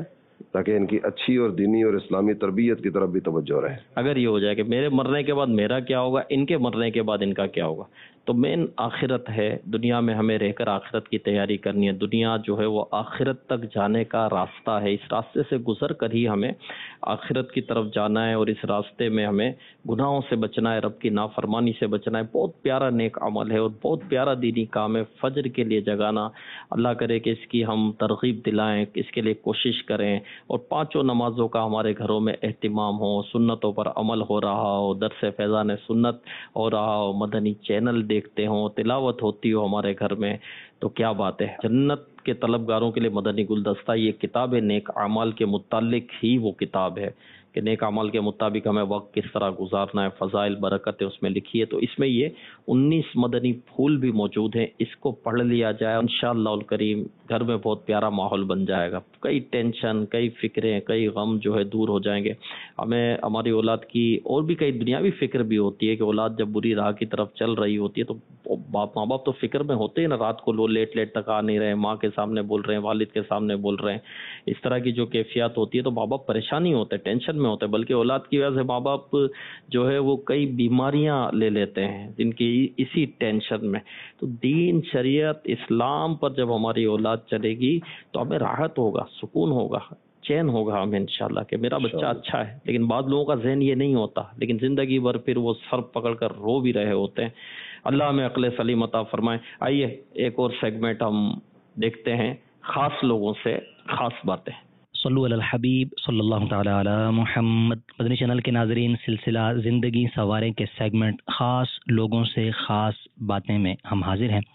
تاکہ ان کی اچھی اور دینی اور اسلامی تربیت کی طرف بھی توجہ رہے. اگر یہ ہو جائے کہ میرے مرنے کے بعد میرا کیا ہوگا، ان کے مرنے کے بعد ان کا کیا ہوگا، تو مین آخرت ہے. دنیا میں ہمیں رہ کر آخرت کی تیاری کرنی ہے. دنیا جو ہے وہ آخرت تک جانے کا راستہ ہے. اس راستے سے گزر کر ہی ہمیں آخرت کی طرف جانا ہے، اور اس راستے میں ہمیں گناہوں سے بچنا ہے، رب کی نافرمانی سے بچنا ہے. بہت پیارا نیک عمل ہے اور بہت پیارا دینی کام ہے فجر کے لیے جگانا. اللہ کرے کہ اس کی ہم ترغیب دلائیں، اس کے لیے کوشش کریں، اور پانچوں نمازوں کا ہمارے گھروں میں اہتمام ہو، سنتوں پر عمل ہو رہا ہو، درس فیضان سنت ہو رہا ہو، مدنی چینل دیکھتے ہوں، تلاوت ہوتی ہو ہمارے گھر میں، تو کیا بات ہے. جنت کے طلبگاروں کے لیے مدنی گلدستہ یہ کتاب ہے، نیک اعمال کے متعلق ہی وہ کتاب ہے کہ نیک اعمال کے مطابق ہمیں وقت کس طرح گزارنا ہے، فضائل برکتیں اس میں لکھی ہے. تو اس میں یہ انیس مدنی پھول بھی موجود ہیں. اس کو پڑھ لیا جائے انشاءاللہ الکریم گھر میں بہت پیارا ماحول بن جائے گا. کئی ٹینشن، کئی فکریں، کئی غم جو ہے دور ہو جائیں گے. ہمیں ہماری اولاد کی اور بھی کئی دنیاوی فکر بھی ہوتی ہے کہ اولاد جب بری راہ کی طرف چل رہی ہوتی ہے تو باپ ماں باپ تو فکر میں ہوتے ہیں نا، رات کو لو لیٹ لیٹ تک آ نہیں رہے، ماں کے سامنے بول رہے ہیں، والد کے سامنے بول رہے ہیں. اس طرح کی جو کیفیات ہوتی ہے تو ماں باپ پریشانی ہوتے ہیں، ٹینشن میں ہوتے ہیں. بلکہ اولاد کی وجہ سے ماں باپ جو ہے وہ کئی بیماریاں لے لیتے ہیں جن کی اسی ٹینشن میں. تو دین، شریعت، اسلام پر جب ہماری اولاد چلے گی تو ہمیں راحت ہوگا، سکون ہوگا، چین ہوگا ہمیں انشاءاللہ کہ میرا بچہ اچھا ہے. لیکن بعض لوگوں کا ذہن یہ نہیں ہوتا، لیکن زندگی بھر پھر وہ سر پکڑ کر رو بھی رہے ہوتے ہیں. اللہ ہمیں عقل سلیم عطا فرمائے. آئیے ایک اور سیگمنٹ ہم دیکھتے ہیں، خاص لوگوں سے خاص باتیں. صلو علی الحبیب صلی اللہ تعالی علی محمد. مدنی چینل کے ناظرین، سلسلہ زندگی سنواریں کے سیگمنٹ خاص لوگوں سے خاص باتیں میں ہم حاضر ہیں.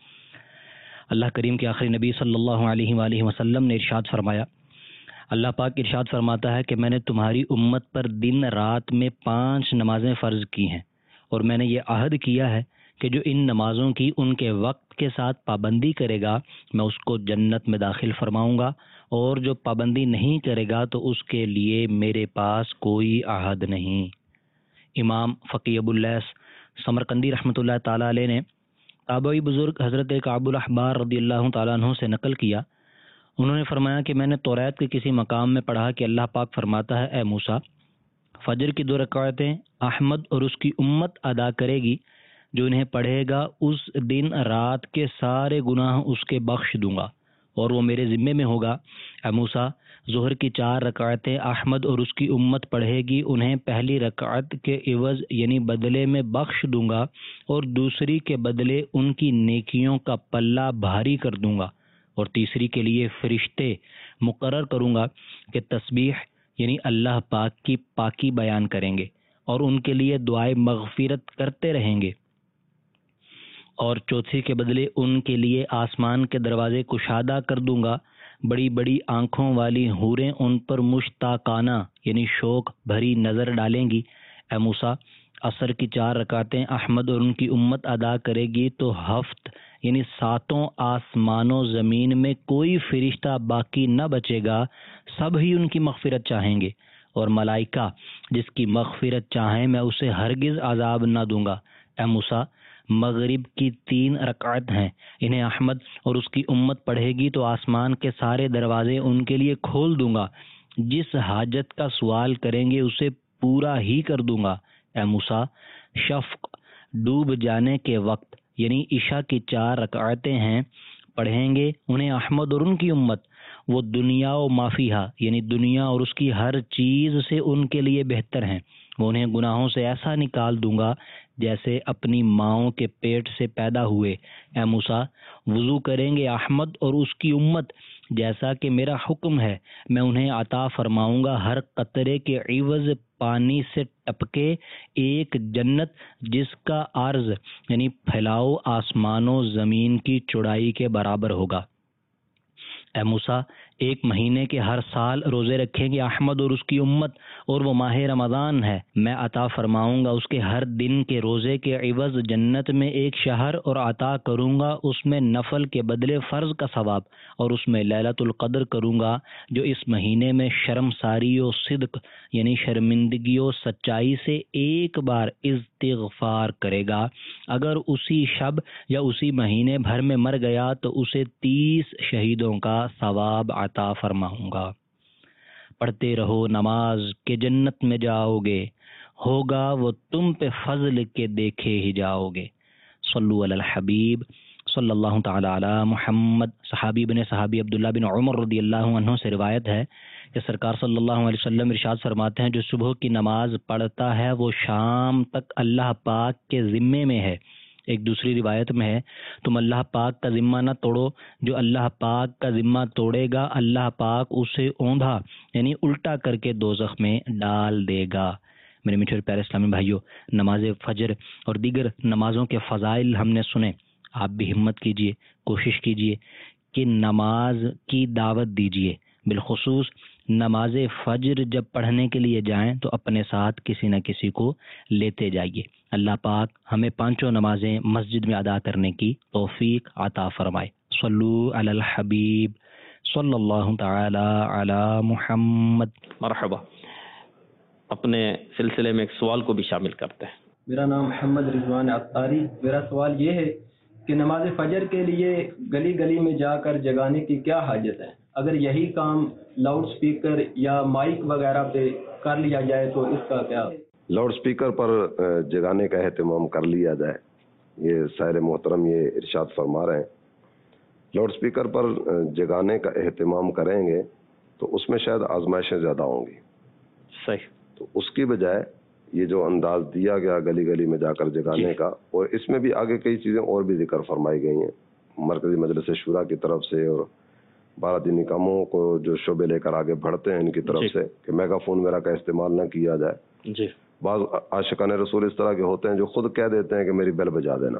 اللہ کریم کے آخری نبی صلی اللہ علیہ وآلہ وسلم نے ارشاد فرمایا، اللہ پاک ارشاد فرماتا ہے کہ میں نے تمہاری امت پر دن رات میں پانچ نمازیں فرض کی ہیں، اور میں نے یہ عہد کیا ہے کہ جو ان نمازوں کی ان کے وقت کے ساتھ پابندی کرے گا میں اس کو جنت میں داخل فرماؤں گا، اور جو پابندی نہیں کرے گا تو اس کے لیے میرے پاس کوئی عہد نہیں. امام فقی ابو اللیث سمرقندی رحمۃ اللہ تعالی علیہ نے تابعی بزرگ حضرت کعب الاحبار رضی اللہ تعالیٰ عنہ سے نقل کیا. انہوں نے فرمایا کہ میں نے توریت کے کسی مقام میں پڑھا کہ اللہ پاک فرماتا ہے، اے موسیٰ، فجر کی دو رکعتیں احمد اور اس کی امت ادا کرے گی، جو انہیں پڑھے گا اس دن رات کے سارے گناہ اس کے بخش دوں گا، اور وہ میرے ذمے میں ہوگا. اے موسیٰ، ظہر کی چار رکعتیں احمد اور اس کی امت پڑھے گی، انہیں پہلی رکعت کے عوض یعنی بدلے میں بخش دوں گا، اور دوسری کے بدلے ان کی نیکیوں کا پلہ بھاری کر دوں گا، اور تیسری کے لیے فرشتے مقرر کروں گا کہ تسبیح یعنی اللہ پاک کی پاکی بیان کریں گے اور ان کے لیے دعائے مغفرت کرتے رہیں گے، اور چوتھی کے بدلے ان کے لیے آسمان کے دروازے کشادہ کر دوں گا. بڑی بڑی آنکھوں والی حوریں ان پر مشتاقانہ یعنی شوق بھری نظر ڈالیں گی. اے موسیٰ، عصر کی چار رکعتیں احمد اور ان کی امت ادا کرے گی تو ہفت یعنی ساتوں آسمان و زمین میں کوئی فرشتہ باقی نہ بچے گا، سب ہی ان کی مغفرت چاہیں گے، اور ملائکہ جس کی مغفرت چاہیں میں اسے ہرگز عذاب نہ دوں گا. اے موسیٰ، مغرب کی تین رکعت ہیں، انہیں احمد اور اس کی امت پڑھے گی تو آسمان کے سارے دروازے ان کے لیے کھول دوں گا، جس حاجت کا سوال کریں گے اسے پورا ہی کر دوں گا. اے موسیٰ، شفق ڈوب جانے کے وقت یعنی عشاء کی چار رکعتیں ہیں، پڑھیں گے انہیں احمد اور ان کی امت، وہ دنیا و مافیہا یعنی دنیا اور اس کی ہر چیز سے ان کے لیے بہتر ہیں. وہ انہیں گناہوں سے ایسا نکال دوں گا جیسے اپنی ماؤں کے پیٹ سے پیدا ہوئے. اے موسیٰ، وضو کریں گے احمد اور اس کی امت جیسا کہ میرا حکم ہے، میں انہیں عطا فرماؤں گا ہر قطرے کے عوض پانی سے ٹپکے ایک جنت جس کا عرض یعنی پھیلاؤ آسمان و زمین کی چوڑائی کے برابر ہوگا. اے موسیٰ، ایک مہینے کے ہر سال روزے رکھیں گے احمد اور اس کی امت، اور وہ ماہ رمضان ہے، میں عطا فرماؤں گا اس کے ہر دن کے روزے کے عوض جنت میں ایک شہر، اور عطا کروں گا اس میں نفل کے بدلے فرض کا ثواب، اور اس میں لیلۃ القدر کروں گا. جو اس مہینے میں شرم ساری و صدق یعنی شرمندگی و سچائی سے ایک بار استغفار کرے گا، اگر اسی شب یا اسی مہینے بھر میں مر گیا تو اسے تیس شہیدوں کا ثواب عطا فرماؤں گا. پڑھتے رہو نماز کہ جنت میں جاؤ گے، ہوگا وہ تم پہ فضل کے دیکھے ہی جاؤ گے۔ صلو علی الحبیب صلی اللہ تعالی علی محمد۔ صحابی بن صحابی عبداللہ بن عمر رضی اللہ عنہ سے روایت ہے کہ سرکار صلی اللہ علیہ وسلم ارشاد فرماتے ہیں جو صبح کی نماز پڑھتا ہے وہ شام تک اللہ پاک کے ذمے میں ہے۔ ایک دوسری روایت میں ہے تم اللہ پاک کا ذمہ نہ توڑو، جو اللہ پاک کا ذمہ توڑے گا اللہ پاک اسے اوندھا یعنی الٹا کر کے دوزخ میں ڈال دے گا۔ میرے میٹھے پیارے اسلامی بھائیوں، نماز فجر اور دیگر نمازوں کے فضائل ہم نے سنے۔ آپ بھی ہمت کیجئے، کوشش کیجئے کہ نماز کی دعوت دیجئے، بالخصوص نماز فجر جب پڑھنے کے لیے جائیں تو اپنے ساتھ کسی نہ کسی کو لیتے جائیے۔ اللہ پاک ہمیں پانچوں نمازیں مسجد میں ادا کرنے کی توفیق عطا فرمائے۔ صلو علی الحبیب صلی اللہ تعالی علی محمد۔ مرحبا، اپنے سلسلے میں ایک سوال کو بھی شامل کرتے ہیں۔ میرا نام محمد رضوان اختاری۔ میرا سوال یہ ہے کہ نماز فجر کے لیے گلی گلی میں جا کر جگانے کی کیا حاجت ہے؟ اگر یہی کام لاؤڈ سپیکر یا مائک وغیرہ پہ کر لیا جائے تو اس کا کیا؟ لاؤڈ سپیکر پر جگانے کا اہتمام کر لیا جائے، یہ سائر محترم یہ ارشاد فرما رہے ہیں۔ لاؤڈ سپیکر پر جگانے کا اہتمام کریں گے تو اس میں شاید آزمائشیں زیادہ ہوں گی۔ صحیح۔ تو اس کی بجائے یہ جو انداز دیا گیا گلی گلی میں جا کر جگانے کا، اور اس میں بھی آگے کئی چیزیں اور بھی ذکر فرمائی گئی ہیں مرکزی مجلس شورا کی طرف سے اور بارہ دینی کاموں کو جو شعبے لے کر آگے بڑھتے ہیں ان کی طرف سے کہ میگا فون وغیرہ کا استعمال نہ کیا جائے۔ جی۔ بعض عاشقان رسول اس طرح کے ہوتے ہیں جو خود کہہ دیتے ہیں کہ میری بیل بجا دینا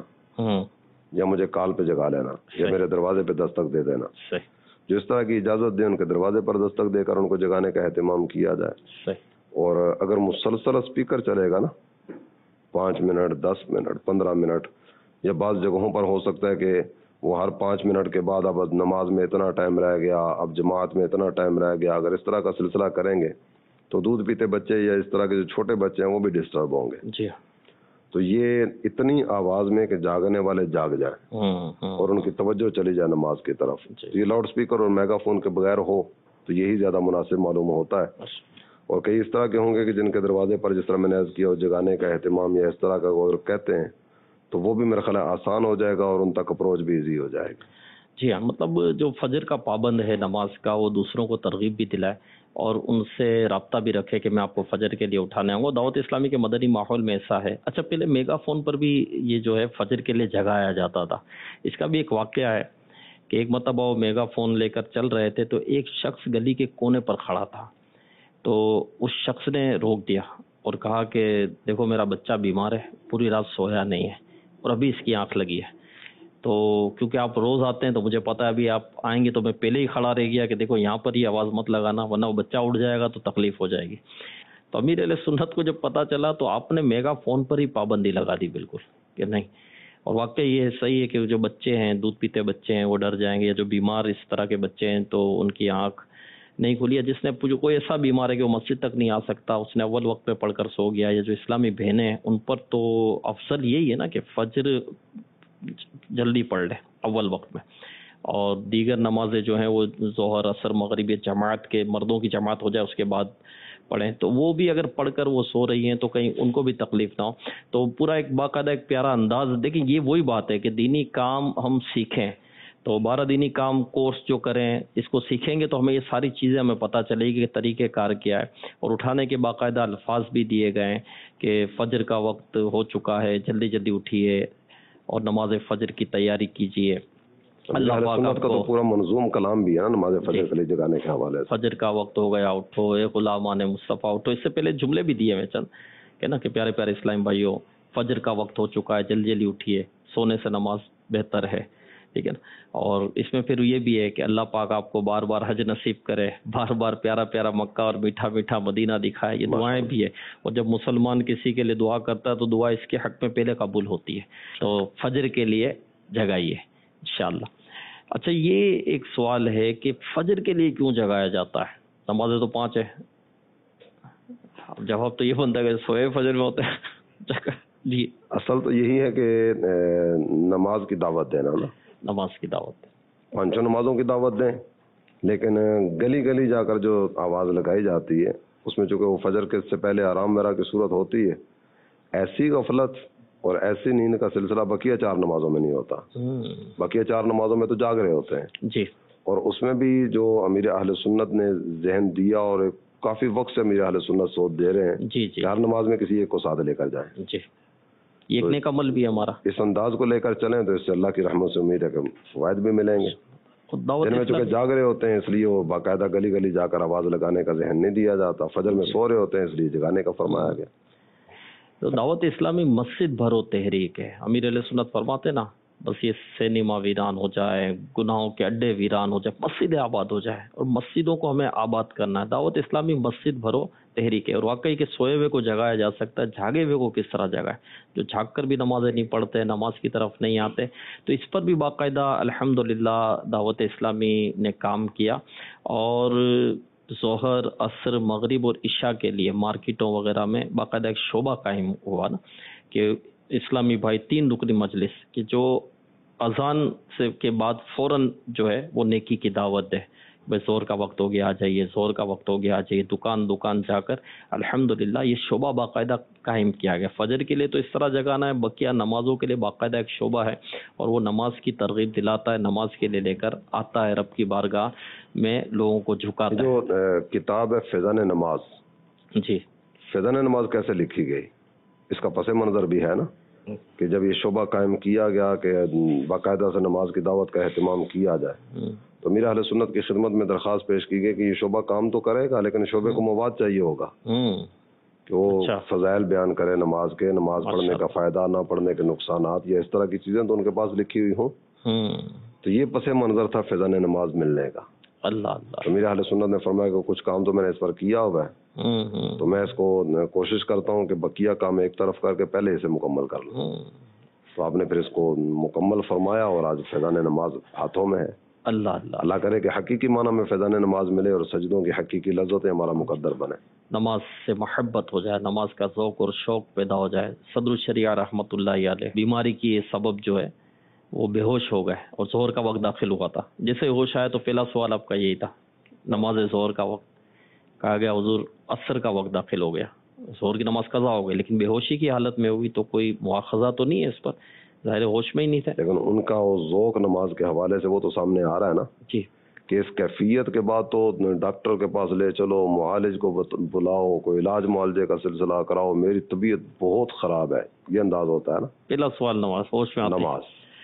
یا مجھے کال پہ جگا لینا یا میرے دروازے پہ دستک دے دینا۔ جو اس طرح کی اجازت دے ان کے دروازے پر دستک دے کر ان کو جگانے کا اہتمام کیا جائے۔ اور اگر مسلسل اسپیکر چلے گا نا پانچ منٹ دس منٹ پندرہ منٹ یا بعض جگہوں پر ہو سکتا ہے کہ وہ ہر پانچ منٹ کے بعد اب نماز میں اتنا ٹائم رہ گیا، اب جماعت میں اتنا ٹائم رہ گیا، اگر اس طرح کا سلسلہ کریں گے تو دودھ پیتے بچے یا اس طرح کے جو چھوٹے بچے ہیں وہ بھی ڈسٹرب ہوں گے۔ جی۔ تو یہ اتنی آواز میں کہ جاگنے والے جاگ جائیں اور ان کی توجہ چلی جائے نماز کی طرف، یہ لاؤڈ سپیکر اور میگا فون کے بغیر ہو تو یہی زیادہ مناسب معلوم ہوتا ہے۔ اور کئی اس طرح کے ہوں گے کہ جن کے دروازے پر جس طرح میں نے عرض کیا جگانے کا اہتمام یا اس طرح کا اگر کہتے ہیں تو وہ بھی میرا خیال ہے آسان ہو جائے گا اور ان تک اپروچ بھی ایزی ہو جائے گا۔ جی ہاں، مطلب جو فجر کا پابند ہے نماز کا وہ دوسروں کو ترغیب بھی دلائے اور ان سے رابطہ بھی رکھے کہ میں آپ کو فجر کے لیے اٹھانے آؤں گا۔ دعوت اسلامی کے مدنی ماحول میں ایسا ہے۔ اچھا، پہلے میگا فون پر بھی یہ جو ہے فجر کے لیے جگایا جاتا تھا، اس کا بھی ایک واقعہ ہے کہ ایک مرتبہ وہ میگا فون لے کر چل رہے تھے تو ایک شخص گلی کے کونے پر کھڑا تھا، تو اس شخص نے روک دیا اور کہا کہ دیکھو میرا بچہ بیمار ہے، پوری رات سویا نہیں ہے اور ابھی اس کی آنکھ لگی ہے، تو کیونکہ آپ روز آتے ہیں تو مجھے پتا ہے ابھی آپ آئیں گے تو میں پہلے ہی کھڑا رہ گیا کہ دیکھو یہاں پر ہی آواز مت لگانا ورنہ وہ بچہ اٹھ جائے گا تو تکلیف ہو جائے گی۔ تو امیر علیہ سنت کو جب پتہ چلا تو آپ نے میگا فون پر ہی پابندی لگا دی بالکل کہ نہیں، اور واقعی یہ صحیح ہے کہ جو بچے ہیں دودھ پیتے بچے ہیں وہ ڈر جائیں گے، یا جو بیمار اس طرح کے بچے ہیں تو ان کی آنکھ نہیں کھلی ہے، جس نے جو کوئی ایسا بیمار ہے کہ وہ مسجد تک نہیں آ سکتا اس نے اول وقت پہ پڑھ کر سو گیا، یا جو اسلامی بہنیں ہیں ان پر تو افضل یہی ہے نا کہ فجر جلدی پڑھ لیں اول وقت میں، اور دیگر نمازیں جو ہیں وہ ظہر عصر مغرب جماعت کے مردوں کی جماعت ہو جائے اس کے بعد پڑھیں، تو وہ بھی اگر پڑھ کر وہ سو رہی ہیں تو کہیں ان کو بھی تکلیف نہ ہو۔ تو پورا ایک باقاعدہ ایک پیارا انداز، دیکھیں یہ وہی بات ہے کہ دینی کام ہم سیکھیں تو بارہ دینی کام کورس جو کریں اس کو سیکھیں گے تو ہمیں یہ ساری چیزیں ہمیں پتہ چلے گی کہ طریقہ کار کیا ہے، اور اٹھانے کے باقاعدہ الفاظ بھی دیے گئے ہیں کہ فجر کا وقت ہو چکا ہے، جلدی جلدی اٹھیے اور نماز فجر کی تیاری کیجیے۔ اللہ پاک سنت کا تو پورا منظوم کلام بھی ہے نا نماز فجر کے لیے جگانے کے حوالے سے، فجر کا وقت ہو گیا اٹھو اے غلامان مصطفیٰ اٹھو، اس سے پہلے جملے بھی دیے میں چند کہ نا کہ پیارے پیارے اسلام بھائیوں فجر کا وقت ہو چکا ہے، جلدی جلدی اٹھیے، سونے سے نماز بہتر ہے، ٹھیک ہے نا۔ اور اس میں پھر یہ بھی ہے کہ اللہ پاک آپ کو بار بار حج نصیب کرے، بار بار پیارا پیارا مکہ اور میٹھا میٹھا مدینہ دکھائے، یہ دعائیں بھی ہے، اور جب مسلمان کسی کے لیے دعا کرتا ہے تو دعا اس کے حق میں پہلے قبول ہوتی ہے، تو فجر کے لیے جگائیے انشاءاللہ۔ اچھا، یہ ایک سوال ہے کہ فجر کے لیے کیوں جگایا جاتا ہے؟ نمازیں تو پانچ ہے، جواب تو یہ بنتا ہے کہ سوئے فجر میں ہوتے ہیں۔ جی اصل تو یہی ہے کہ نماز کی دعوت دینا نا، نماز کی دعوت، پانچوں نمازوں کی دعوت دیں، لیکن گلی گلی جا کر جو آواز لگائی جاتی ہے اس میں چونکہ وہ فجر کے سے پہلے آرام وغیرہ کی صورت ہوتی ہے، ایسی غفلت اور ایسی نیند کا سلسلہ بقیہ چار نمازوں میں نہیں ہوتا. بقیہ چار نمازوں میں تو جاگ رہے ہوتے ہیں جی، اور اس میں بھی جو امیر اہل سنت نے ذہن دیا اور کافی وقت سے امیر اہل سنت سوچ دے رہے ہیں جی جی کہ ہر نماز میں کسی ایک کو ساتھ لے کر جائیں. جی، یہ ایک نیک عمل بھی ہے ہمارا. اس انداز کو لے کر چلیں تو اس سے اللہ کی رحمت سے امید ہے کہ فوائد بھی ملیں گے. دعوت جن میں چونکہ جاگ رہے ہوتے ہیں اس لیے وہ باقاعدہ گلی گلی جا کر آواز لگانے کا ذہن نہیں دیا جاتا. فجر میں سو رہے ہوتے ہیں اس لیے جگانے کا فرمایا گیا. تو دعوت اسلامی مسجد بھرو تحریک ہے. امیر علیہ سنت فرماتے نا، بس یہ سینما ویران ہو جائے، گناہوں کے اڈے ویران ہو جائے، مسجدیں آباد ہو جائے، اور مسجدوں کو ہمیں آباد کرنا ہے. دعوت اسلامی مسجد بھرو تحریک ہے. اور واقعی کہ سوئے ہوئے کو جگایا جا سکتا ہے، جھاگے ہوئے کو کس طرح جگائے؟ جو جھاگ کر بھی نمازیں نہیں پڑھتے، نماز کی طرف نہیں آتے. تو اس پر بھی باقاعدہ الحمدللہ دعوت اسلامی نے کام کیا، اور ظہر، عصر، مغرب اور عشاء کے لیے مارکیٹوں وغیرہ میں باقاعدہ ایک شعبہ قائم ہوا نا، کہ اسلامی بھائی تین رکنی مجلس کہ جو اذان سے کے بعد فوراً جو ہے وہ نیکی کی دعوت دے. بھائی زور کا وقت ہو گیا آ جائیے، زور کا وقت ہو گیا آ جائیے، دکان دکان جا کر الحمدللہ یہ شعبہ باقاعدہ قائم کیا گیا. فجر کے لیے تو اس طرح جگانا ہے، بقیہ نمازوں کے لیے باقاعدہ ایک شعبہ ہے، اور وہ نماز کی ترغیب دلاتا ہے، نماز کے لیے لے کر آتا ہے رب کی بارگاہ میں، لوگوں کو جھکاتا ہے. جو کتاب ہے فیضان نماز، جی، فیضان نماز کیسے لکھی گئی؟ اس کا پس منظر بھی ہے نا کہ جب یہ شعبہ قائم کیا گیا کہ باقاعدہ سے نماز کی دعوت کا اہتمام کیا جائے، تو میرا اہل سنت کی خدمت میں درخواست پیش کی گئی کہ یہ شعبہ کام تو کرے گا لیکن شعبے کو مواد چاہیے ہوگا کہ وہ فضائل بیان کرے نماز کے، نماز پڑھنے کا فائدہ، نہ پڑھنے کے نقصانات، یا اس طرح کی چیزیں تو ان کے پاس لکھی ہوئی ہوں. تو یہ پس منظر تھا فیضان نماز ملنے کا. اللہ اللہ. تو میرا اہل سنت نے فرمایا کہ کچھ کام تو میں نے اس پر کیا ہوا ہے، تو میں اس کو کوشش کرتا ہوں کہ بقیہ کام ایک طرف کر کے پہلے اسے مکمل کر لوں. تو آپ نے پھر اس کو مکمل فرمایا اور آج فیضان نماز ہاتھوں میں ہے. اللہ اللہ. اللہ کرے کہ حقیقی معنی میں فیضان نماز ملے اور سجدوں کی حقیقی لذتیں ہمارا مقدر بنے. نماز سے محبت ہو جائے، نماز کا ذوق اور شوق پیدا ہو جائے. صدر الشریعہ رحمۃ اللہ علیہ بیماری کی یہ سبب جو ہے وہ بے ہوش ہو گئے اور ظہر کا وقت داخل ہوا تھا. جیسے ہوش آیا تو پہلا سوال آپ کا یہی تھا، نماز ظہر کا وقت. کہا گیا حضور عصر کا وقت داخل ہو گیا، ظہر کی نماز قضا ہو گئی، لیکن بے ہوشی کی حالت میں ہوئی تو کوئی مواخذہ تو نہیں ہے اس پر، ظاہر ہوش میں ہی نہیں تھے. لیکن ان کا وہ ذوق نماز کے حوالے سے وہ تو سامنے آ رہا ہے نا جی، کہ اس کیفیت کے بعد تو ڈاکٹر کے پاس لے چلو، معالج کو بلاؤ، کوئی علاج معالجے کا سلسلہ کراؤ، میری طبیعت بہت خراب ہے، یہ انداز ہوتا ہے نا. پہلا سوال نماز، ہوش میں آتی نماز.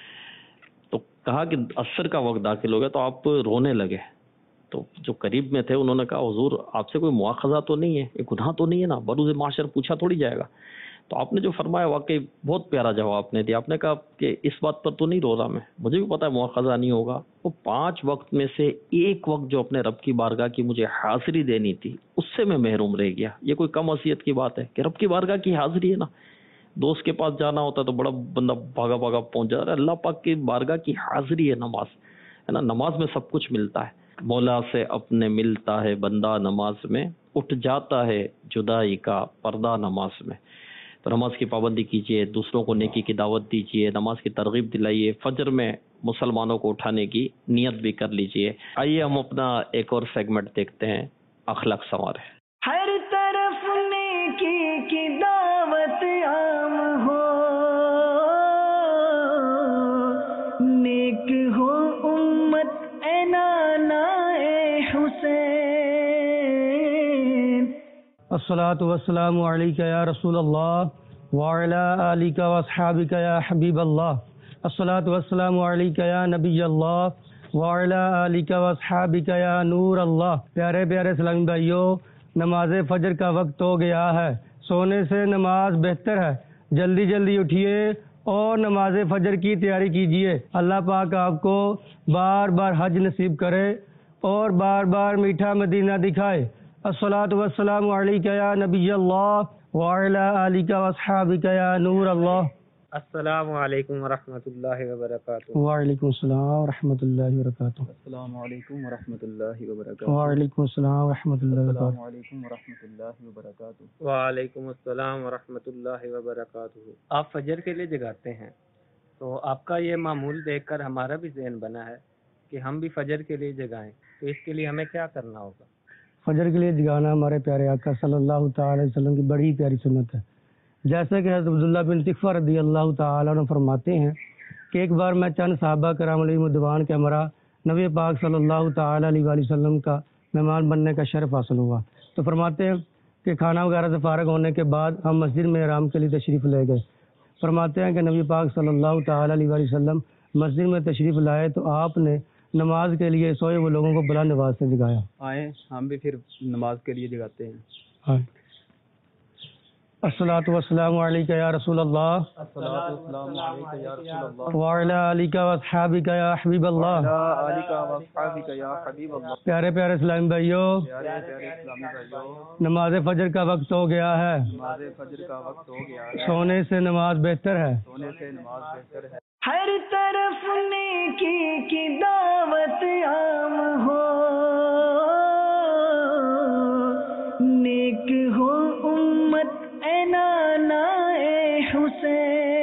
تو کہا کہ عصر کا وقت داخل ہو گیا تو آپ رونے لگے. تو جو قریب میں تھے انہوں نے کہا حضور آپ سے کوئی مواخذہ تو نہیں ہے، یہ گناہ تو نہیں ہے نا، بروز معاشر پوچھا تھوڑی جائے گا. تو آپ نے جو فرمایا واقعی بہت پیارا جواب آپ نے دیا. آپ نے کہا کہ اس بات پر تو نہیں رو رہا میں، مجھے بھی پتا ہے مواخذہ نہیں ہوگا. وہ پانچ وقت میں سے ایک وقت جو اپنے رب کی بارگاہ کی مجھے حاضری دینی تھی اس سے میں محروم رہ گیا. یہ کوئی کم حیثیت کی بات ہے کہ رب کی بارگاہ کی حاضری ہے نا. دوست کے پاس جانا ہوتا تو بڑا بندہ بھاگا بھاگا پہنچ جاتا ہے. اللہ پاک کی بارگاہ کی حاضری ہے نماز، ہے نا. نماز میں سب کچھ ملتا ہے. مولا سے اپنے ملتا ہے بندہ نماز میں، اٹھ جاتا ہے جدائی کا پردہ نماز میں. تو نماز کی پابندی کیجیے، دوسروں کو نیکی کی دعوت دیجیے، نماز کی ترغیب دلائیے، فجر میں مسلمانوں کو اٹھانے کی نیت بھی کر لیجیے. آئیے ہم اپنا ایک اور سیگمنٹ دیکھتے ہیں، اخلاق سنوارے. ہر طرف نیکی کی دعوت عام ہو، نیک ہو امت اے نانا اے حسین. الصلاۃ والسلام علیک یا رسول اللہ وعلی آلک واصحابک یا حبیب اللہ. الصلاۃ والسلام علیک یا نبی اللہ وعلی آلک واصحابک یا نور اللہ. پیارے پیارے اسلامی بھائیوں، نماز فجر کا وقت ہو گیا ہے. سونے سے نماز بہتر ہے. جلدی جلدی اٹھیے اور نماز فجر کی تیاری کیجیے. اللہ پاک آپ کو بار بار حج نصیب کرے اور بار بار میٹھا مدینہ دکھائے. الصلاۃ والسلام علیک یا نبی اللہ وعلی آلک واصحابک یا نور اللہ. السلام علیکم ورحمۃ اللہ وبرکاتہ. وعلیکم السلام ورحمۃ اللہ وبرکاتہ. السلام علیکم ورحمۃ اللہ وبرکاتہ. وعلیکم السلام ورحمۃ اللہ وبرکاتہ. السلام علیکم ورحمۃ اللہ وبرکاتہ. وعلیکم السلام ورحمۃ اللہ وبرکاتہ. آپ فجر کے لیے جگاتے ہیں تو آپ کا یہ معمول دیکھ کر ہمارا بھی ذہن بنا ہے کہ ہم بھی فجر کے لیے جگائیں، تو اس کے لیے ہمیں کیا کرنا ہوگا؟ فجر کے لیے جگانا ہمارے پیارے آقا صلی اللہ تعالی علیہ وسلم کی بڑی پیاری سنت ہے. جیسا کہ حضرت عبداللہ بن تکفہ رضی اللہ تعالیٰ عنہ فرماتے ہیں کہ ایک بار میں چند صحابہ کرام علیہ مدوان کے ہمراہ نبی پاک صلی اللہ تعالیٰ علیہ وآلہ وسلم کا مہمان بننے کا شرف حاصل ہوا. تو فرماتے ہیں کہ کھانا وغیرہ سے فارغ ہونے کے بعد ہم مسجد میں احرام کے لیے تشریف لے گئے. فرماتے ہیں کہ نبی پاک صلی اللہ تعالیٰ علیہ وآلہ وسلم مسجد میں تشریف لائے تو آپ نے نماز کے لیے سوئے ہوئے لوگوں کو بلند آواز سے جگایا. آئیں ہم بھی پھر نماز کے لیے جگاتے ہیں. ہاں. الصلاۃ والسلام علیکہ یا رسول اللہ وعلی آلک واصحابک یا حبیب اللہ. پیارے پیارے اسلامی بھائیو، نماز فجر کا وقت ہو گیا ہے. سونے سے نماز بہتر ہے. ہر طرف نیکی کی دعوت عام ہو، نیک ہو امت اے نانا اے حسین.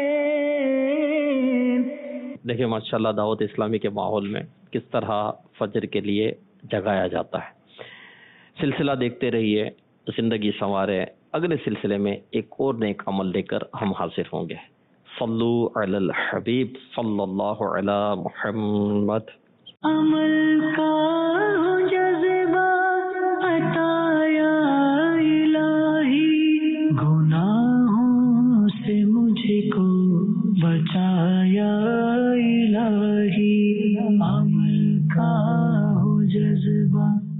دیکھیں ماشاءاللہ دعوت اسلامی کے ماحول میں کس طرح فجر کے لیے جگایا جاتا ہے. سلسلہ دیکھتے رہیے، زندگی سنوارے. اگلے سلسلے میں ایک اور نیک عمل لے کر ہم حاضر ہوں گے. صلو علی الحبیب صلی اللہ علی محمد. عمل کا جذبہ عطا یا الہی، گناہوں سے مجھ کو بچایا الہی. عمل کا جذبہ